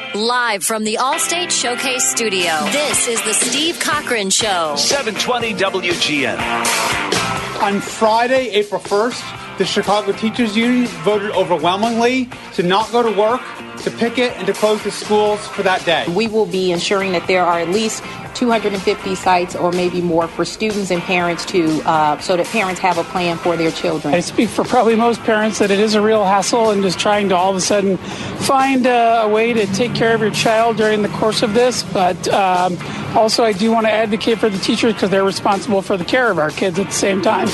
Live from the Allstate Showcase Studio, this is the Steve Cochran Show. 720 WGN. On Friday, April 1st, the Chicago Teachers Union voted overwhelmingly to not go to work, to picket, and to close the schools for that day. We will be ensuring that there are at least 250 sites or maybe more for students and parents to, so that parents have a plan for their children. I speak for probably most parents that it is a real hassle and just trying to all of a sudden find a way to take care of your child during the course of this. But also I do want to advocate for the teachers because they're responsible for the care of our kids at the same time.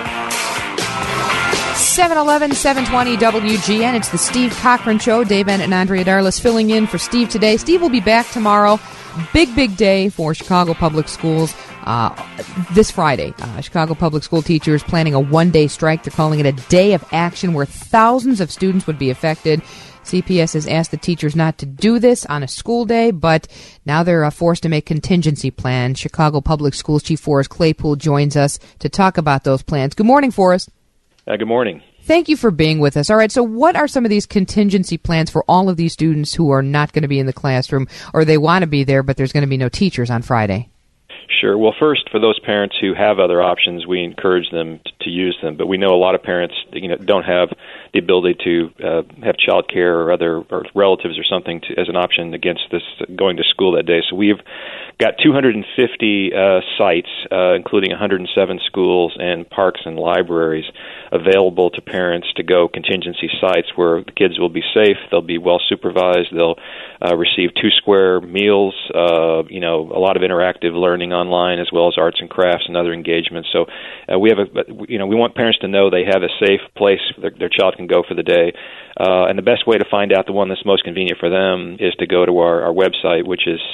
711, 720 WGN. It's the Steve Cochran Show. Dave Bennett and Andrea Darlis filling in for Steve today. Steve will be back tomorrow. Big day for Chicago Public Schools this Friday. Chicago Public School teachers planning a one-day strike. They're calling it a day of action where thousands of students would be affected. CPS has asked the teachers not to do this on a school day, but now they're forced to make contingency plans. Chicago Public Schools Chief Forrest Claypool joins us to talk about those plans. Good morning, Forrest. Good morning. Thank you for being with us. All right, so what are some of these contingency plans for all of these students who are not going to be in the classroom, or they want to be there, but there's going to be no teachers on Friday? Sure. Well, first, for those parents who have other options, we encourage them to use them. But we know a lot of parents, don't have the ability to have child care or other or relatives or something as an option against this going to school that day. So we've got 250 sites, including 107 schools and parks and libraries, available to parents to go contingency sites where the kids will be safe, they'll be well supervised, they'll receive 2 square meals, a lot of interactive learning online, as well as arts and crafts and other engagements. So we want parents to know they have a safe place their child can go for the day. And the best way to find out the one that's most convenient for them is to go to our website, which is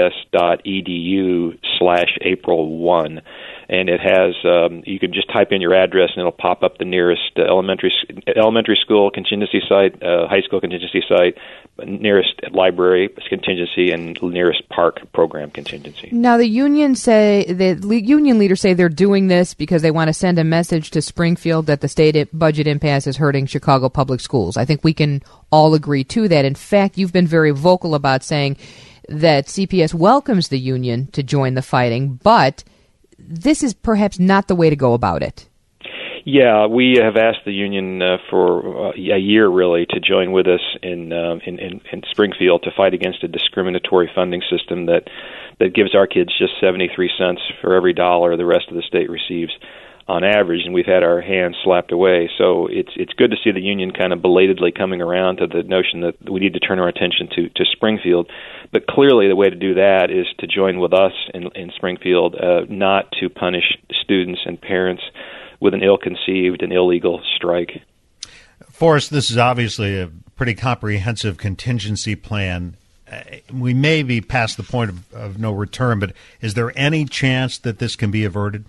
cps.edu/April1. And it has, you can just type in your address and it'll pop up the nearest elementary school contingency site, high school contingency site, nearest library contingency, and nearest park program contingency. Now, the union leaders say they're doing this because they want to send a message to Springfield that the state budget impasse is hurting Chicago Public Schools. I think we can all agree to that. In fact, you've been very vocal about saying that CPS welcomes the union to join the fighting, but this is perhaps not the way to go about it. Yeah, we have asked the union for a year, really, to join with us in Springfield to fight against a discriminatory funding system that gives our kids just 73 cents for every dollar the rest of the state receives on average, and we've had our hands slapped away. So it's good to see the union kind of belatedly coming around to the notion that we need to turn our attention to Springfield. But clearly the way to do that is to join with us in Springfield, not to punish students and parents with an ill-conceived and illegal strike. Forrest, this is obviously a pretty comprehensive contingency plan. We may be past the point of no return, but is there any chance that this can be averted?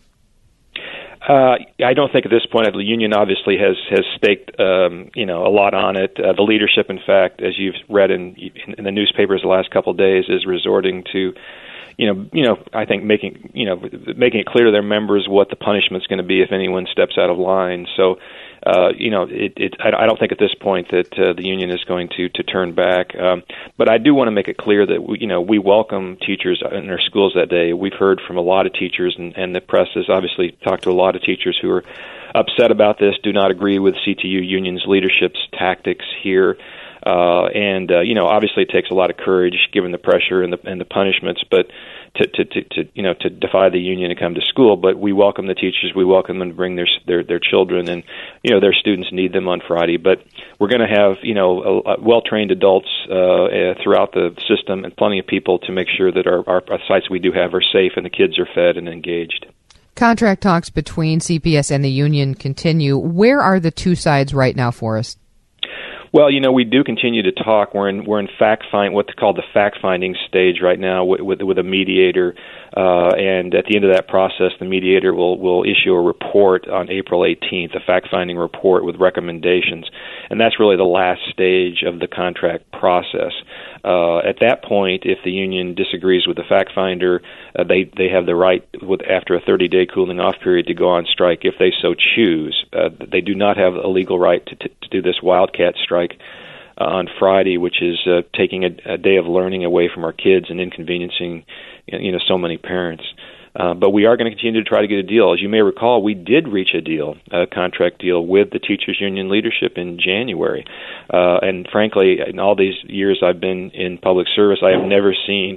I don't think at this point the union obviously has staked a lot on it. The leadership, in fact, as you've read in the newspapers the last couple of days, is resorting to I think making it clear to their members what the punishment's going to be if anyone steps out of line. So I don't think at this point that the union is going to turn back. But I do want to make it clear that we welcome teachers in our schools that day. We've heard from a lot of teachers, and the press has obviously talked to a lot of teachers who are upset about this, do not agree with CTU union's leadership's tactics here. Obviously it takes a lot of courage given the pressure and the punishments, but to defy the union and come to school. But we welcome the teachers. We welcome them to bring their children, and their students need them on Friday. But we're going to have well-trained adults throughout the system and plenty of people to make sure that our sites we do have are safe and the kids are fed and engaged. Contract talks between CPS and the union continue. Where are the two sides right now, Forrest? Well, we do continue to talk. We're in what's called the fact-finding stage right now with a mediator, and at the end of that process, the mediator will issue a report on April 18th, a fact-finding report with recommendations, and that's really the last stage of the contract process. At that point, if the union disagrees with the fact finder, they have the right, after a 30-day cooling-off period, to go on strike if they so choose. They do not have a legal right to do this wildcat strike on Friday, which is taking a day of learning away from our kids and inconveniencing so many parents. But we are going to continue to try to get a deal. As you may recall, we did reach a contract deal with the teachers union leadership in January. And frankly, in all these years I've been in public service, I have never seen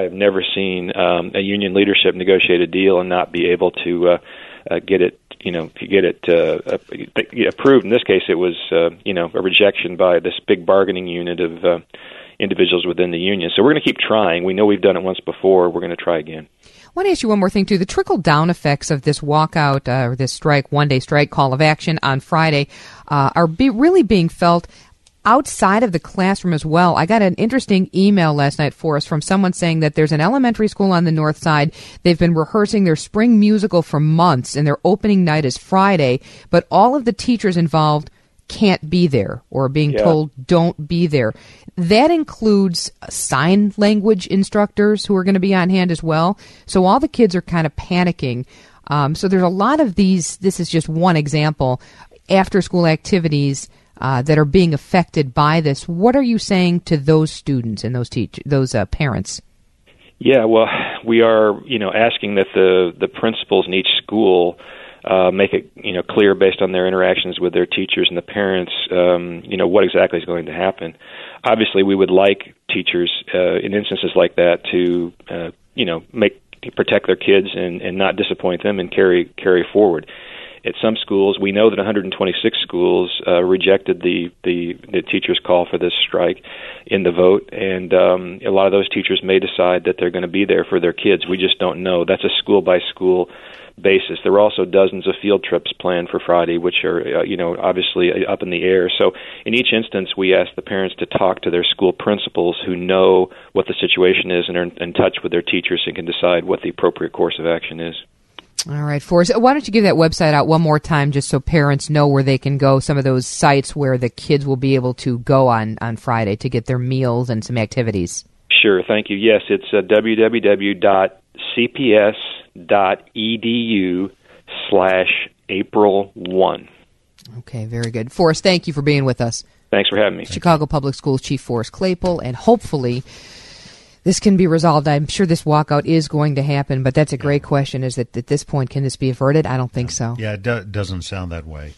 a union leadership negotiate a deal and not be able to get it approved. In this case, it was a rejection by this big bargaining unit of individuals within the union. So we're going to keep trying. We know we've done it once before. We're going to try again. I want to ask you one more thing, too. The trickle-down effects of this walkout, or this strike, one-day strike, call of action on Friday, are really being felt outside of the classroom as well. I got an interesting email last night for us from someone saying that there's an elementary school on the north side. They've been rehearsing their spring musical for months, and their opening night is Friday, but all of the teachers involved can't be there or being told don't be there. That includes sign language instructors who are going to be on hand as well. So all the kids are kind of panicking. So there's a lot of these, this is just one example, after-school activities that are being affected by this. What are you saying to those students and those parents? Yeah, well, we are, asking that the principals in each school make it, clear based on their interactions with their teachers and the parents, what exactly is going to happen. Obviously, we would like teachers in instances like that to, protect their kids and not disappoint them and carry forward. At some schools, we know that 126 schools rejected the teachers' call for this strike in the vote, and a lot of those teachers may decide that they're going to be there for their kids. We just don't know. That's a school-by-school basis. There are also dozens of field trips planned for Friday, which are, obviously up in the air. So in each instance, we ask the parents to talk to their school principals who know what the situation is and are in touch with their teachers and can decide what the appropriate course of action is. All right, Forrest, why don't you give that website out one more time just so parents know where they can go, some of those sites where the kids will be able to go on Friday to get their meals and some activities. Sure, thank you. Yes, it's www.cps.edu/April1. Okay, very good. Forrest, thank you for being with us. Thanks for having me. Chicago Public Schools Chief Forrest Claypool, and hopefully this can be resolved. I'm sure this walkout is going to happen, but that's a great question. Is that at this point, can this be averted? I don't think so. Yeah, it doesn't sound that way.